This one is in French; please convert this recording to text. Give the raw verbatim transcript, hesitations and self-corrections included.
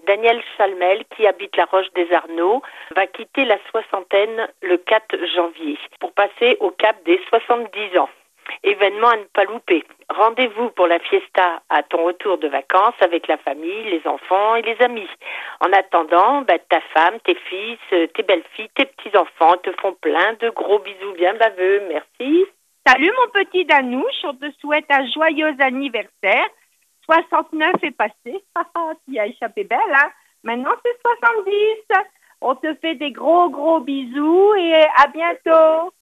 Daniel Chalmel, qui habite la Roche des Arnaud, va quitter la soixantaine le quatre janvier pour passer au cap des soixante-dix ans. Événement à ne pas louper. Rendez-vous pour la fiesta à ton retour de vacances avec la famille, les enfants et les amis. En attendant, bah, ta femme, tes fils, tes belles-filles, tes petits-enfants te font plein de gros bisous bien baveux. Merci. Salut mon petit Danouche, on te souhaite un joyeux anniversaire. soixante-neuf est passé, tu as échappé belle, hein. Maintenant c'est soixante-dix. On te fait des gros gros bisous et à bientôt.